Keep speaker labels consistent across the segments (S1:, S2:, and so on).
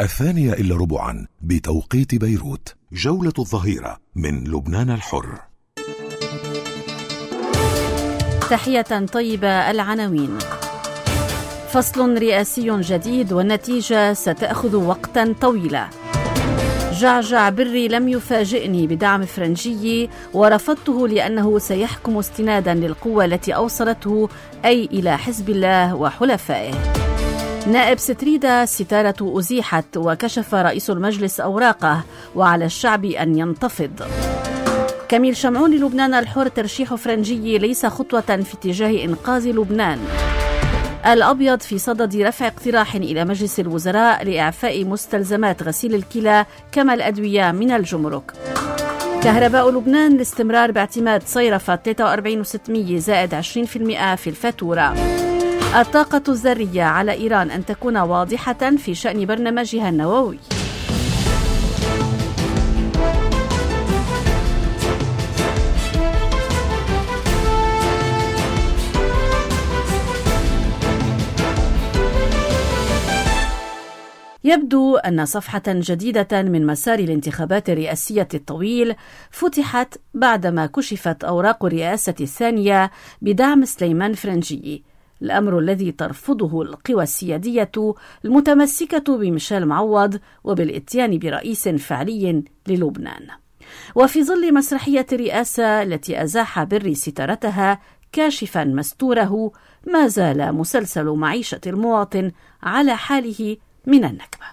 S1: 2:15 بتوقيت بيروت. جولة الظهيرة من لبنان الحر.
S2: تحية طيبة. العناوين: فصل رئاسي جديد والنتيجة ستأخذ وقتا طويلا. جعجع بري لم يفاجئني بدعم فرنجي ورفضته لأنه سيحكم استنادا للقوة التي أوصلته، أي إلى حزب الله وحلفائه. نائب ستريدا ستارة أزيحت وكشف رئيس المجلس أوراقه، وعلى الشعب أن ينتفض. كميل شمعون للبنان الحر: ترشيح فرنجي ليس خطوة في اتجاه إنقاذ لبنان. الأبيض: في صدد رفع اقتراح إلى مجلس الوزراء لإعفاء مستلزمات غسيل الكلى كما الأدوية من الجمرك. كهرباء لبنان: الاستمرار باعتماد صيرفة 43.600 زائد 20% في الفاتورة. الطاقة الذرية: على إيران أن تكون واضحة في شأن برنامجها النووي. يبدو أن صفحة جديدة من مسار الانتخابات الرئاسية الطويل فتحت بعدما كشفت أوراق الرئاسة الثانية بدعم سليمان فرنجي، الأمر الذي ترفضه القوى السيادية المتمسكة بميشيل معوض وبالإتيان برئيس فعلي للبنان. وفي ظل مسرحية الرئاسة التي أزاح بري ستارتها كاشفا مستوره، ما زال مسلسل معيشة المواطن على حاله من النكبة.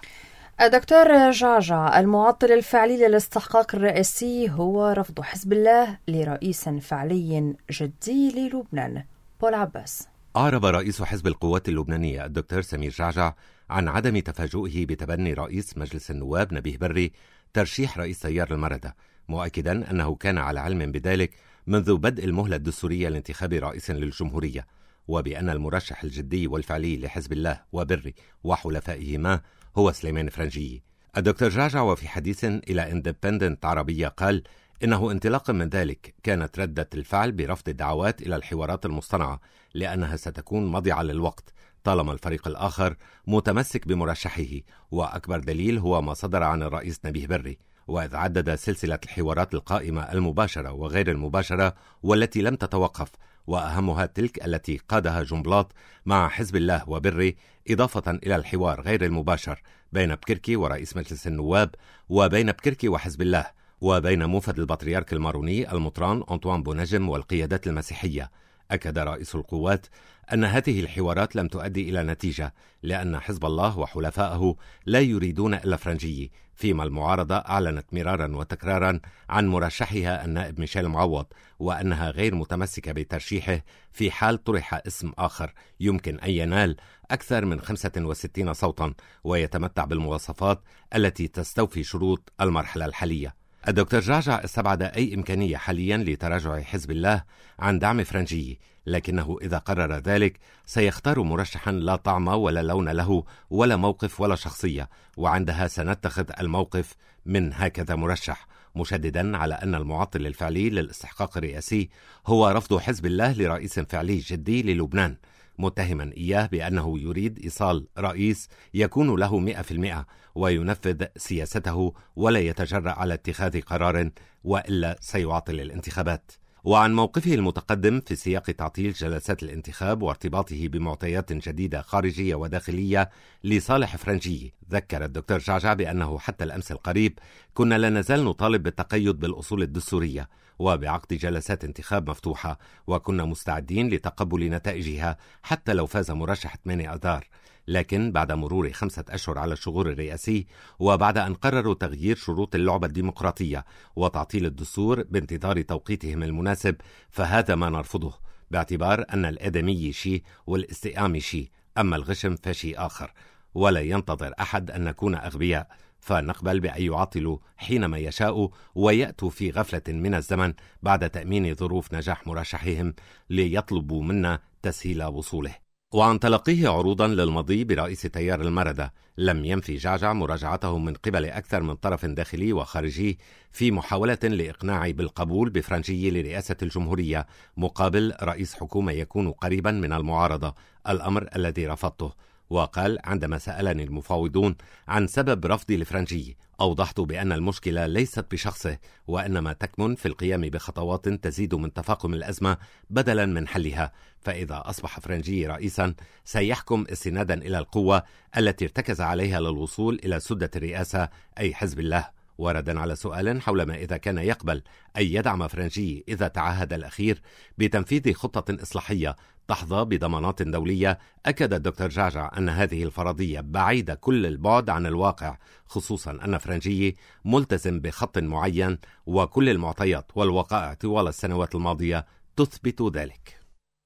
S3: دكتور جعجع، المعطل الفعلي للاستحقاق الرئاسي هو رفض حزب الله لرئيس فعلي جدي للبنان. بول عباس.
S4: أعرب رئيس حزب القوات اللبنانية الدكتور سمير جعجع عن عدم تفاجؤه بتبني رئيس مجلس النواب نبيه بري ترشيح رئيس تيار المردة، مؤكدا أنه كان على علم بذلك منذ بدء المهلة الدستورية لانتخاب رئيس للجمهورية، وبأن المرشح الجدي والفعلي لحزب الله وبري وحلفائهما هو سليمان فرنجي. الدكتور جعجع وفي حديث إلى اندبندنت عربية قال إنه انطلاقا من ذلك كانت ردة الفعل برفض الدعوات إلى الحوارات المصطنعة، لأنها ستكون مضيعة للوقت طالما الفريق الآخر متمسك بمرشحه، وأكبر دليل هو ما صدر عن الرئيس نبيه بري، وإذ عدد سلسلة الحوارات القائمة المباشرة وغير المباشرة والتي لم تتوقف، وأهمها تلك التي قادها جنبلاط مع حزب الله وبري، إضافة إلى الحوار غير المباشر بين بكركي ورئيس مجلس النواب، وبين بكركي وحزب الله، وبين موفد البطريرك الماروني المطران أنطوان بونجم والقيادات المسيحية. أكد رئيس القوات أن هذه الحوارات لم تؤدي إلى نتيجة، لأن حزب الله وحلفائه لا يريدون إلا فرنجي، فيما المعارضة أعلنت مرارا وتكرارا عن مرشحها النائب ميشيل معوض، وأنها غير متمسكة بترشيحه في حال طرح اسم آخر يمكن أن ينال أكثر من 65 صوتا ويتمتع بالمواصفات التي تستوفي شروط المرحلة الحالية. الدكتور جعجع استبعد أي إمكانية حاليا لتراجع حزب الله عن دعم فرنجي، لكنه إذا قرر ذلك سيختار مرشحا لا طعم ولا لون له ولا موقف ولا شخصية، وعندها سنتخذ الموقف من هكذا مرشح، مشددا على أن المعطل الفعلي للاستحقاق الرئاسي هو رفض حزب الله لرئيس فعلي جدي للبنان، متهما إياه بأنه يريد إيصال رئيس يكون له 100% وينفذ سياسته ولا يتجرأ على اتخاذ قرار وإلا سيعطل الانتخابات. وعن موقفه المتقدم في سياق تعطيل جلسات الانتخاب وارتباطه بمعطيات جديدة خارجية وداخلية لصالح فرنجي، ذكر الدكتور جعجع بأنه حتى الأمس القريب كنا لا نزال نطالب بالتقيد بالأصول الدستورية وبعقد جلسات انتخاب مفتوحة، وكنا مستعدين لتقبل نتائجها حتى لو فاز مرشح 8 آذار. لكن بعد مرور 5 أشهر على الشغور الرئاسي، وبعد أن قرروا تغيير شروط اللعبة الديمقراطية وتعطيل الدستور بانتظار توقيتهم المناسب، فهذا ما نرفضه، باعتبار أن الآدمي شيء والاستئام شيء، أما الغشم فشيء آخر، ولا ينتظر أحد أن نكون أغبياء، فنقبل بأن يعطلوا حينما يشاءوا ويأتوا في غفلة من الزمن بعد تأمين ظروف نجاح مرشحهم ليطلبوا منا تسهيل وصوله. وعن تلقيه عروضا للمضي برئيس تيار المردة، لم ينفي جعجع مراجعته من قبل أكثر من طرف داخلي وخارجي في محاولة لإقناع بالقبول بفرنجي لرئاسة الجمهورية مقابل رئيس حكومة يكون قريبا من المعارضة، الأمر الذي رفضته. وقال: عندما سألني المفاوضون عن سبب رفضي الفرنجي أوضحت بأن المشكلة ليست بشخصه، وإنما تكمن في القيام بخطوات تزيد من تفاقم الأزمة بدلا من حلها. فإذا أصبح فرنجي رئيسا سيحكم استنادا إلى القوة التي ارتكز عليها للوصول إلى سدة الرئاسة، أي حزب الله. وردا على سؤال حول ما إذا كان يقبل أن يدعم فرنجي إذا تعهد الأخير بتنفيذ خطة إصلاحية تحظى بضمانات دولية، أكد الدكتور جعجع أن هذه الفرضية بعيدة كل البعد عن الواقع، خصوصا أن فرنجي ملتزم بخط معين وكل المعطيات والوقائع طوال السنوات الماضية تثبت ذلك.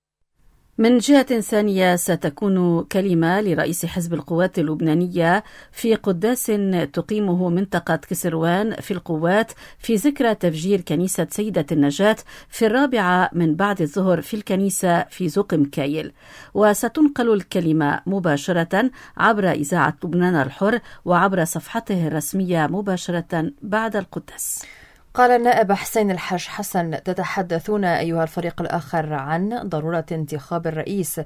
S2: من جهة ثانية ستكون كلمة لرئيس حزب القوات اللبنانية في قداس تقيمه منطقة كسروان في القوات في ذكرى تفجير كنيسة سيدة النجاة في 4 من بعد الظهر في الكنيسة في زوق مكايل، وستنقل الكلمة مباشرة عبر إذاعة لبنان الحر وعبر صفحته الرسمية مباشرة بعد القداس.
S3: قال النائب حسين الحاج حسن: تتحدثون أيها الفريق الآخر عن ضرورة انتخاب الرئيس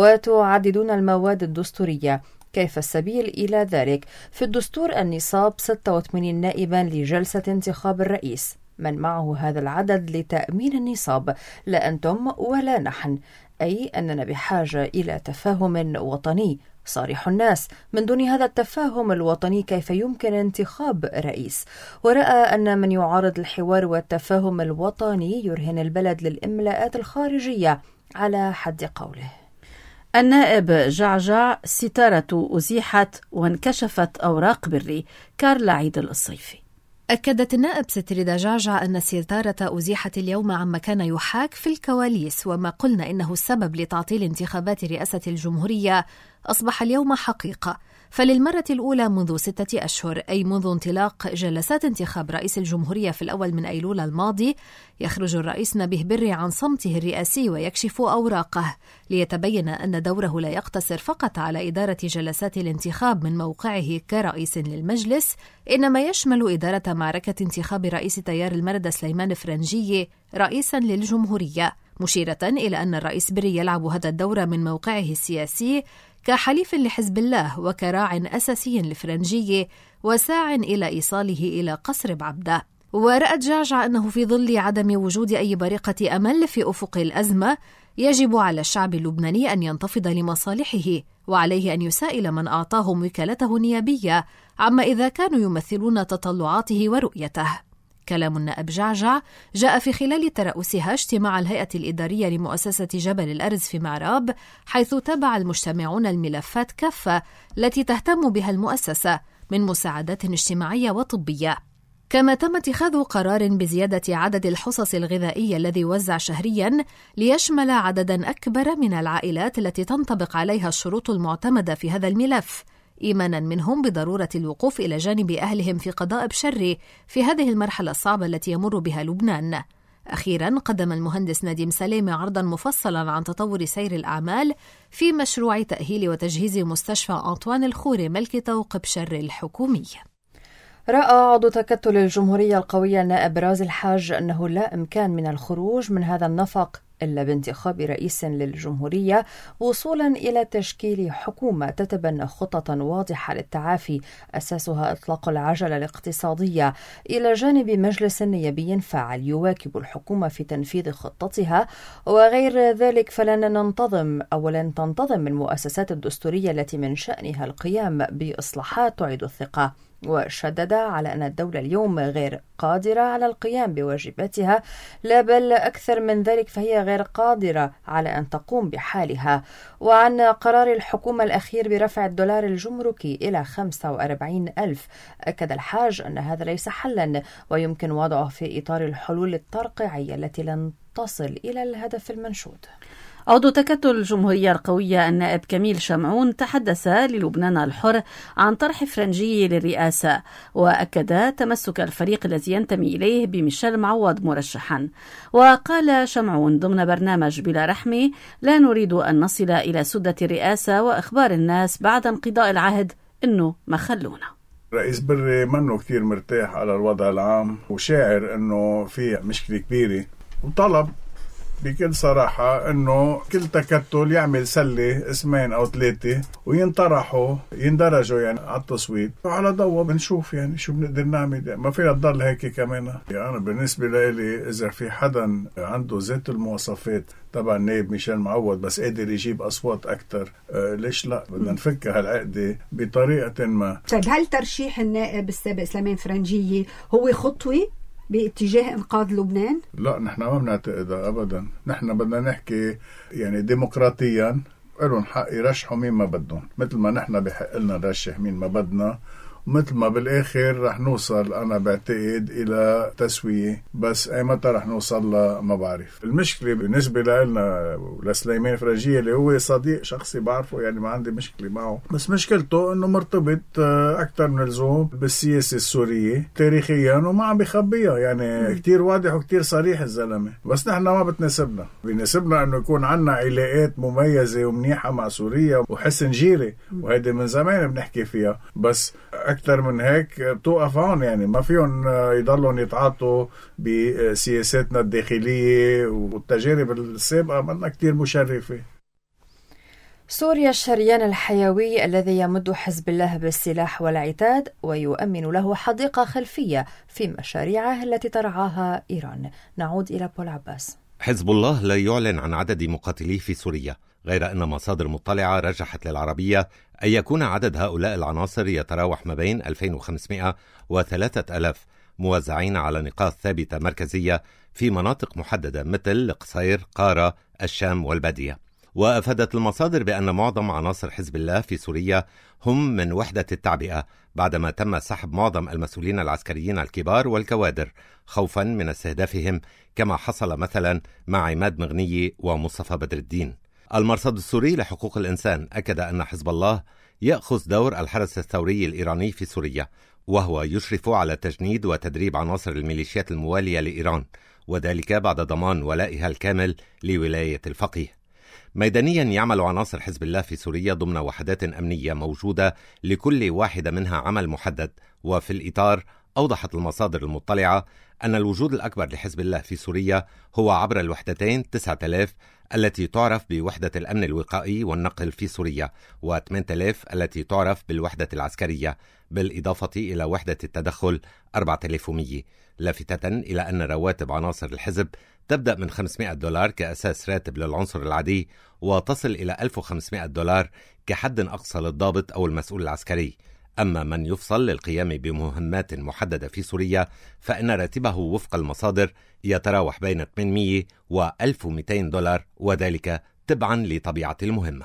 S3: وتعددون المواد الدستورية، كيف السبيل إلى ذلك؟ في الدستور النصاب 86 نائبا لجلسة انتخاب الرئيس، من معه هذا العدد لتأمين النصاب؟ لا أنتم ولا نحن، أي أننا بحاجة إلى تفاهم وطني صارح الناس. من دون هذا التفاهم الوطني كيف يمكن انتخاب رئيس؟ ورأى أن من يعارض الحوار والتفاهم الوطني يرهن البلد للإملاءات الخارجية على حد قوله.
S2: النائب جعجع: ستارة أزيحت وانكشفت أوراق بري. كارلا عيد الصيفي.
S5: أكدت النائب ستريدا جعجع أن الستارة أزيحت اليوم عما كان يحاك في الكواليس، وما قلنا إنه السبب لتعطيل انتخابات رئاسة الجمهورية أصبح اليوم حقيقة. فللمرة الأولى منذ 6 أشهر، أي منذ انطلاق جلسات انتخاب رئيس الجمهورية في 1 من أيلول الماضي، يخرج الرئيس نبيه بري عن صمته الرئاسي ويكشف أوراقه ليتبين أن دوره لا يقتصر فقط على إدارة جلسات الانتخاب من موقعه كرئيس للمجلس، إنما يشمل إدارة معركة انتخاب رئيس تيار المردة سليمان فرنجي رئيسا للجمهورية، مشيرة إلى أن الرئيس بري يلعب هذا الدور من موقعه السياسي كحليف لحزب الله وكراع أساسي لفرنجية وساع إلى إيصاله إلى قصر بعبدة. ورأت جعجع أنه في ظل عدم وجود أي بريقة أمل في أفق الأزمة يجب على الشعب اللبناني أن ينتفض لمصالحه، وعليه أن يسائل من أعطاهم وكالته النيابية عما إذا كانوا يمثلون تطلعاته ورؤيته. كلام النائب جعجع جاء في خلال ترأسها اجتماع الهيئة الإدارية لمؤسسة جبل الأرز في معراب، حيث تابع المجتمعون الملفات كافة التي تهتم بها المؤسسة من مساعدات اجتماعية وطبية. كما تم اتخاذ قرار بزيادة عدد الحصص الغذائية الذي يوزع شهرياً ليشمل عدداً أكبر من العائلات التي تنطبق عليها الشروط المعتمدة في هذا الملف، إيمانا منهم بضرورة الوقوف إلى جانب أهلهم في قضاء بشر في هذه المرحلة الصعبة التي يمر بها لبنان. أخيرا قدم المهندس نديم سليمة عرضا مفصلا عن تطور سير الأعمال في مشروع تأهيل وتجهيز مستشفى أنطوان الخوري ملك طوق بشر الحكومي.
S3: رأى عضو تكتل الجمهورية القوية النائب راز الحاج أنه لا إمكان من الخروج من هذا النفق إلا بانتخاب رئيس للجمهورية، وصولا إلى تشكيل حكومة تتبنى خطة واضحة للتعافي أساسها إطلاق العجلة الاقتصادية، إلى جانب مجلس نيابي فاعل يواكب الحكومة في تنفيذ خطتها. وغير ذلك فلن ننتظم أو لن تنتظم المؤسسات الدستورية التي من شأنها القيام بإصلاحات تعيد الثقة. وشدد على أن الدولة اليوم غير قادرة على القيام بواجباتها، لا بل أكثر من ذلك فهي غير قادرة على أن تقوم بحالها. وعن قرار الحكومة الأخير برفع الدولار الجمركي إلى 45,000، أكد الحاج أن هذا ليس حلا ويمكن وضعه في إطار الحلول الترقيعية التي لن تصل إلى الهدف المنشود.
S2: عضو تكتل الجمهورية القوية النائب كميل شمعون تحدث للبنان الحر عن طرح فرنجي للرئاسة، وأكد تمسك الفريق الذي ينتمي إليه بميشيل معوض مرشحا. وقال شمعون ضمن برنامج بلا رحمة: لا نريد أن نصل إلى سدة الرئاسة وإخبار الناس بعد انقضاء العهد إنه ما خلونا.
S6: رئيس بري منه كتير مرتاح على الوضع العام وشاعر إنه في مشكلة كبيرة، وطلب بكل صراحة انه كل تكتل يعمل سلة اسمين او 3 وينطرحوا يندرجوا يعني على التصويت، وعلى ضوء بنشوف يعني شو بنقدر نعمل. ما فينا تضل هيك كمان. يعني انا بالنسبة لي اذا في حدا عنده ذات المواصفات تبع النائب ميشيل معوض بس قادر يجيب اصوات اكثر، ليش لا؟ بدنا نفك هالعقدة بطريقة ما.
S7: طيب هل ترشيح النائب السابق سليمان فرنجية هو خطوة باتجاه إنقاذ لبنان؟
S6: لا، نحن ما بنعتقدها أبدا. نحن بدنا نحكي يعني ديمقراطيا، لهم حق يرشحوا مين ما بدهم، مثل ما نحن بحق لنا نرشح مين ما بدنا، ومثل ما بالآخر رح نوصل أنا بعتقد إلى تسوية، بس أي متى رح نوصل لا ما بعرف. المشكلة بالنسبة لنا لسليمان فرنجية اللي هو صديق شخصي بعرفه، يعني ما عندي مشكلة معه، بس مشكلته أنه مرتبط أكثر من اللزوم بالسياسة السورية تاريخيا وما عم بيخبيها، يعني كتير واضح وكتير صريح الزلمة. بس نحن ما بتناسبنا، بيناسبنا أنه يكون عنا علاقات مميزة ومنيحة مع سوريا وحسن جيري، وهيدي من زمان بنحكي فيها، بس أكثر من هيك بتوقف هون. يعني ما فيهم يضلون يتعاطوا بسياساتنا الداخلية، والتجارب السابقة منا كتير مشرفة.
S3: سوريا الشريان الحيوي الذي يمد حزب الله بالسلاح والعتاد ويؤمن له حديقة خلفية في مشاريعه التي ترعاها إيران. نعود إلى بول عباس.
S4: حزب الله لا يعلن عن عدد مقاتليه في سوريا، غير أن مصادر مطلعة رجحت للعربية أن يكون عدد هؤلاء العناصر يتراوح ما بين 2500 و 3000 موزعين على نقاط ثابتة مركزية في مناطق محددة مثل القصير، قارة، الشام والبادية. وأفادت المصادر بأن معظم عناصر حزب الله في سوريا هم من وحدة التعبئة بعدما تم سحب معظم المسؤولين العسكريين الكبار والكوادر خوفا من استهدافهم، كما حصل مثلا مع عماد مغنية ومصطفى بدر الدين. المرصد السوري لحقوق الإنسان أكد أن حزب الله يأخذ دور الحرس الثوري الإيراني في سوريا، وهو يشرف على تجنيد وتدريب عناصر الميليشيات الموالية لإيران، وذلك بعد ضمان ولائها الكامل لولاية الفقيه. ميدانيا يعمل عناصر حزب الله في سوريا ضمن وحدات أمنية موجودة لكل واحدة منها عمل محدد، وفي الإطار أوضحت المصادر المطلعة أن الوجود الأكبر لحزب الله في سوريا هو عبر الوحدتين 9000 التي تعرف بوحدة الأمن الوقائي والنقل في سوريا، و8000 التي تعرف بالوحدة العسكرية، بالإضافة إلى وحدة التدخل 4100، لافتة إلى أن رواتب عناصر الحزب تبدأ من $500 كأساس راتب للعنصر العادي، وتصل إلى $1500 كحد أقصى للضابط أو المسؤول العسكري. أما من يفصل للقيام بمهمات محددة في سوريا فإن راتبه وفق المصادر يتراوح بين $800 و $1200، وذلك تبعا لطبيعة المهمة.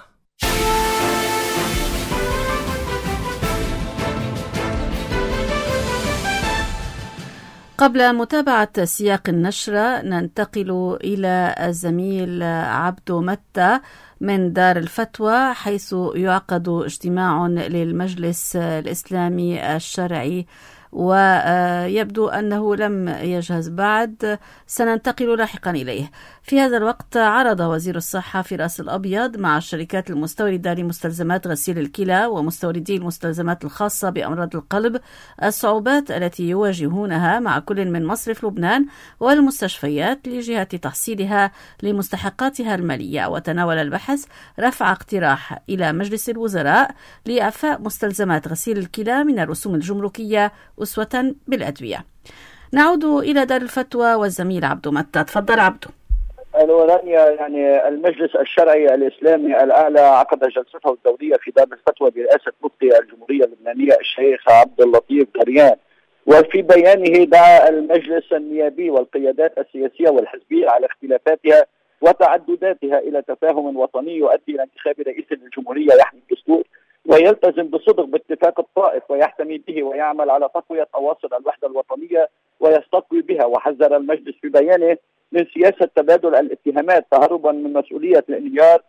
S2: قبل متابعة سياق النشرة ننتقل إلى الزميل عبدو متى من دار الفتوى، حيث يعقد اجتماع للمجلس الإسلامي الشرعي ويبدو أنه لم يجهز بعد، سننتقل لاحقا إليه. في هذا الوقت عرض وزير الصحة في رأس الأبيض مع الشركات المستوردة لمستلزمات غسيل الكلى ومستوردي المستلزمات الخاصة بأمراض القلب الصعوبات التي يواجهونها مع كل من مصرف لبنان والمستشفيات لجهة تحصيلها لمستحقاتها المالية، وتناول البحث رفع اقتراح إلى مجلس الوزراء لإعفاء مستلزمات غسيل الكلى من الرسوم الجمركية أسوة بالأدوية. نعود إلى دار الفتوى والزميل عبدو متى. تفضل عبدو.
S8: الأولانية يعني المجلس الشرعي الإسلامي الأعلى عقد جلسته الدورية في دار الفتوى برئاسة مفتي الجمهورية اللبنانية الشيخ عبد اللطيف دريان، وفي بيانه دعا المجلس النيابي والقيادات السياسية والحزبية على اختلافاتها وتعدداتها إلى تفاهم وطني يؤدي إلى انتخاب رئيس للجمهورية يحمي الدستور ويلتزم بصدق باتفاق الطائف ويحتمي به ويعمل على تقوية أواصر الوحدة الوطنية ويستقوي بها. وحذر المجلس في بيانه من سياسة تبادل الاتهامات تهربا من مسؤولية الانهيار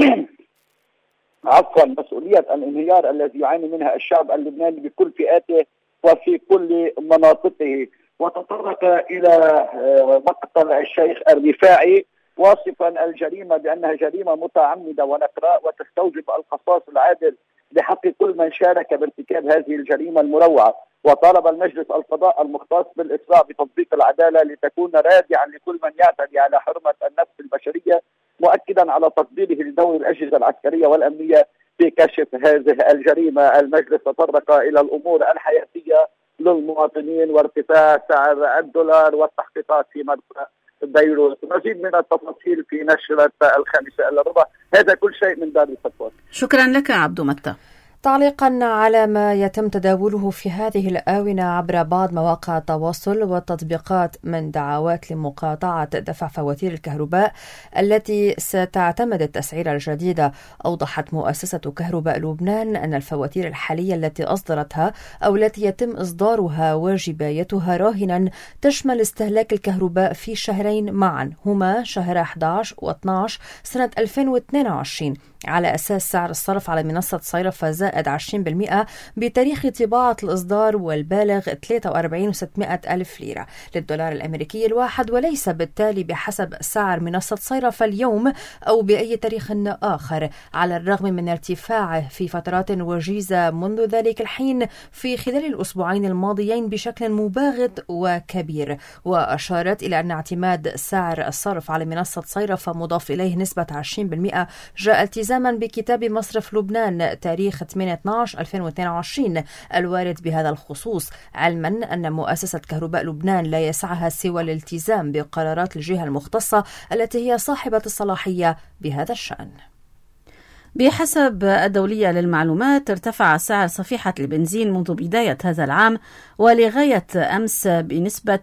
S8: مسؤولية الانهيار الذي يعاني منها الشعب اللبناني بكل فئاته وفي كل مناطقه. وتطرق إلى مقتل الشيخ الرفاعي واصفا الجريمة بأنها جريمة متعمدة ونقراء وتستوجب القصاص العادل بحق كل من شارك بارتكاب هذه الجريمة المروعة. وطالب المجلس القضاء المختص بالإسراع بتطبيق العدالة لتكون رادعا لكل من يعتدي على حرمة النفس البشرية مؤكدا على تفضيله لدور الأجهزة العسكرية والأمنية في كشف هذه الجريمة. المجلس تطرق إلى الأمور الحياتية للمواطنين وارتفاع سعر الدولار والتحقيقات في مرسى بيروت. مزيد من التفاصيل في نشرة 5:15. هذا كل شيء من دار الفتوى.
S2: شكرا لك عبد متى.
S3: تعليقا على ما يتم تداوله في هذه الآونة عبر بعض مواقع التواصل والتطبيقات من دعوات لمقاطعة دفع فواتير الكهرباء التي ستعتمد التسعيرة الجديدة، أوضحت مؤسسة كهرباء لبنان أن الفواتير الحالية التي أصدرتها أو التي يتم إصدارها وجبايتها راهنا تشمل استهلاك الكهرباء في شهرين معا، هما شهر 11 و12 سنة 2022، على أساس سعر الصرف على منصة صيرفة زائد 20% بتاريخ طباعة الإصدار، والبالغ 43,600,000 ليرة للدولار الأمريكي الواحد، وليس بالتالي بحسب سعر منصة صيرفة اليوم أو بأي تاريخ آخر، على الرغم من ارتفاعه في فترات وجيزة منذ ذلك الحين في خلال الأسبوعين الماضيين بشكل مباغت وكبير. وأشارت إلى أن اعتماد سعر الصرف على منصة صيرفة مضاف إليه نسبة 20% جاء التزاما بكتاب مصرف لبنان تاريخ 8/12/2022 الوارد بهذا الخصوص، علما أن مؤسسة كهرباء لبنان لا يسعها سوى الالتزام بقرارات الجهة المختصة التي هي صاحبة الصلاحية بهذا الشأن.
S2: بحسب الدولية للمعلومات، ارتفع سعر صفيحة البنزين منذ بداية هذا العام ولغاية أمس بنسبة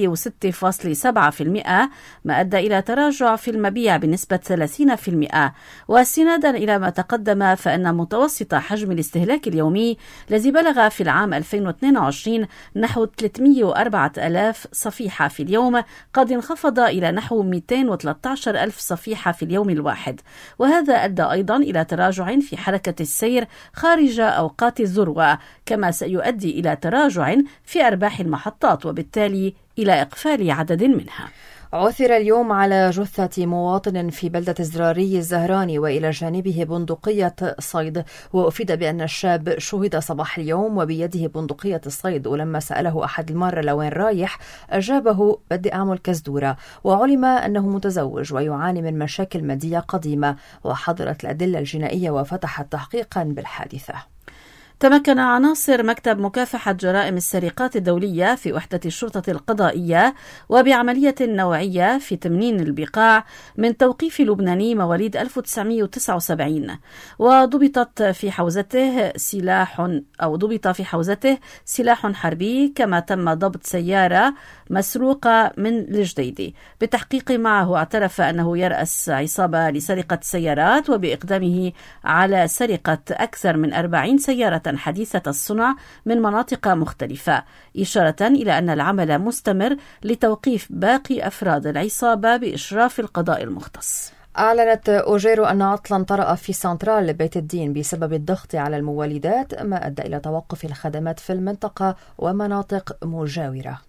S2: 106.7%، ما أدى إلى تراجع في المبيع بنسبة 30%. واستنادا إلى ما تقدم، فإن متوسط حجم الاستهلاك اليومي الذي بلغ في العام 2022 نحو 304,000 صفيحة في اليوم قد انخفض إلى نحو 213,000 صفيحة في اليوم الواحد، وهذا أدى أيضا إلى تراجع في حركة السير خارج أوقات الذروة، كما سيؤدي إلى تراجع في أرباح المحطات وبالتالي إلى إقفال عدد منها.
S3: عثر اليوم على جثة مواطن في بلدة الزراري الزهراني وإلى جانبه بندقية صيد، وأفيد بأن الشاب شهد صباح اليوم وبيده بندقية الصيد، ولما سأله أحد المارة لوين رايح أجابه بدي أعمل كزدورة، وعلم أنه متزوج ويعاني من مشاكل مادية قديمة، وحضرت الأدلة الجنائية وفتحت تحقيقا بالحادثة.
S2: تمكن عناصر مكتب مكافحة جرائم السرقات الدولية في وحدة الشرطة القضائية وبعملية نوعية في تمنين البقاع من توقيف لبناني مواليد 1979، وضبط في حوزته سلاح حربي، كما تم ضبط سيارة مسروقة من الجديدي. بالتحقيق معه اعترف أنه يرأس عصابة لسرقة سيارات، وبإقدامه على سرقة أكثر من 40 سيارة حديثة الصنع من مناطق مختلفة، إشارة إلى أن العمل مستمر لتوقيف باقي أفراد العصابة بإشراف القضاء المختص.
S3: أعلنت أوجيرو أن عطلا طرأ في سنترال بيت الدين بسبب الضغط على المولدات، ما أدى إلى توقف الخدمات في المنطقة ومناطق مجاورة.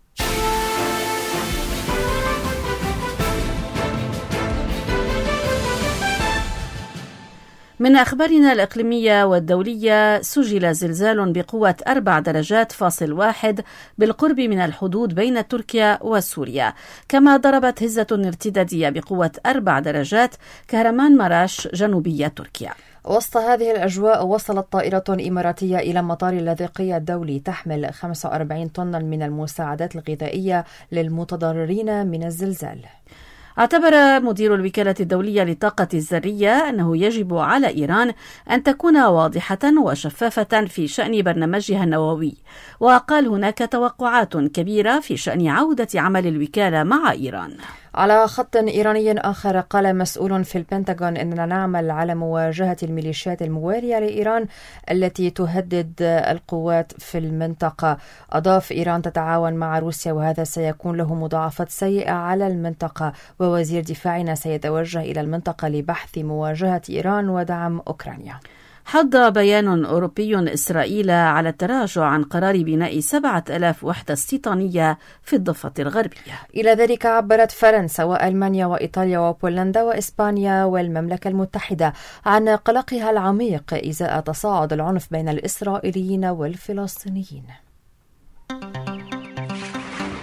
S2: من أخبارنا الإقليمية والدولية، سجل زلزال بقوة 4.1 درجات بالقرب من الحدود بين تركيا وسوريا، كما ضربت هزة ارتدادية بقوة 4 درجات كهرمان مراش جنوبية تركيا.
S3: وسط هذه الأجواء، وصلت طائرة إماراتية إلى مطار اللاذقية الدولي تحمل 45 طنا من المساعدات الغذائية للمتضررين من الزلزال.
S2: اعتبر مدير الوكالة الدولية للطاقة الذرية أنه يجب على إيران أن تكون واضحة وشفافة في شأن برنامجها النووي، وقال هناك توقعات كبيرة في شأن عودة عمل الوكالة مع إيران.
S3: على خط إيراني آخر، قال مسؤول في البنتاغون إننا نعمل على مواجهة الميليشيات الموالية لإيران التي تهدد القوات في المنطقة. أضاف إيران تتعاون مع روسيا وهذا سيكون له مضاعفات سيئة على المنطقة، ووزير دفاعنا سيتوجه إلى المنطقة لبحث مواجهة إيران ودعم أوكرانيا.
S2: حض بيان أوروبي إسرائيل على التراجع عن قرار بناء 7,000 وحدة استيطانية في الضفة الغربية.
S3: إلى ذلك عبرت فرنسا وألمانيا وإيطاليا وبولندا وإسبانيا والمملكة المتحدة عن قلقها العميق إزاء تصاعد العنف بين الإسرائيليين والفلسطينيين.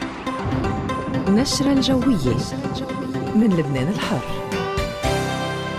S9: نشرة الجوية من لبنان الحر.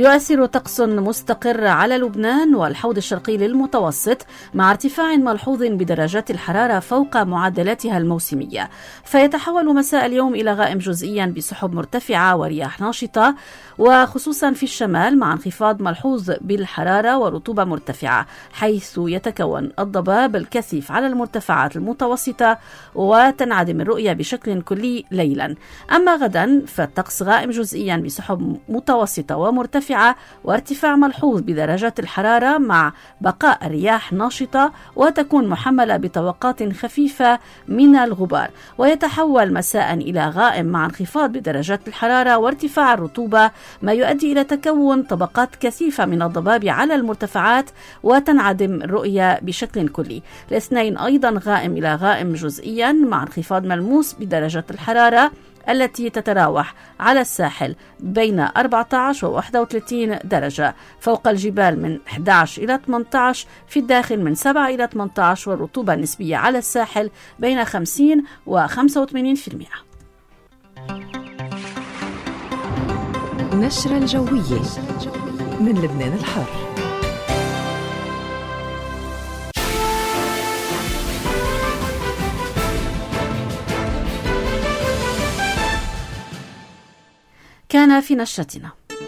S2: يؤثر طقس مستقر على لبنان والحوض الشرقي للمتوسط مع ارتفاع ملحوظ بدرجات الحرارة فوق معدلاتها الموسمية، فيتحول مساء اليوم إلى غائم جزئيا بسحب مرتفعة ورياح ناشطة، وخصوصا في الشمال مع انخفاض ملحوظ بالحرارة ورطوبة مرتفعة، حيث يتكون الضباب الكثيف على المرتفعات المتوسطة وتنعدم الرؤية بشكل كلي ليلا. أما غدا فالطقس غائم جزئيا بسحب متوسطة ومرتفعة وارتفاع ملحوظ بدرجات الحرارة مع بقاء الرياح ناشطة، وتكون محملة بطبقات خفيفة من الغبار، ويتحول مساء إلى غائم مع انخفاض بدرجات الحرارة وارتفاع الرطوبة، ما يؤدي إلى تكون طبقات كثيفة من الضباب على المرتفعات وتنعدم الرؤية بشكل كلي. الاثنين أيضا غائم إلى غائم جزئيا مع انخفاض ملموس بدرجات الحرارة التي تتراوح على الساحل بين 14 و 31 درجة، فوق الجبال من 11 إلى 18، في الداخل من 7 إلى 18، والرطوبة النسبية على الساحل بين 50 و 85%.
S9: نشرة الجوية من لبنان الحر.
S2: كان في نشرتنا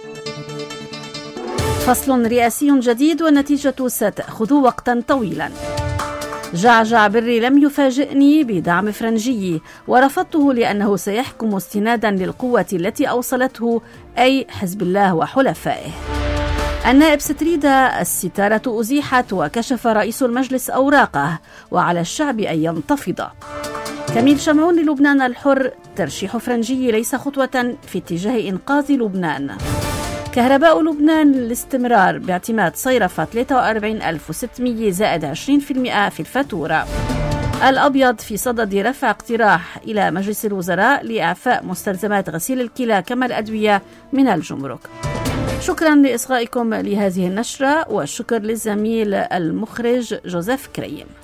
S2: فصل رئاسي جديد والنتيجة ستأخذ وقتا طويلا. جعجع بري لم يفاجئني بدعم فرنجي ورفضته لأنه سيحكم استنادا للقوة التي أوصلته، أي حزب الله وحلفائه. النائب ستريدا الستارة أزيحت وكشف رئيس المجلس أوراقه وعلى الشعب أن ينتفض. كميل شمعون للبنان الحر: ترشيح فرنجي ليس خطوة في اتجاه إنقاذ لبنان. كهرباء لبنان للاستمرار باعتماد صيرفة 43,600 زائد 20% في الفاتورة. الأبيض في صدد رفع اقتراح إلى مجلس الوزراء لإعفاء مستلزمات غسيل الكلى كما الأدوية من الجمرك. شكرا لإصغائكم لهذه النشرة، والشكر للزميل المخرج جوزيف كريم.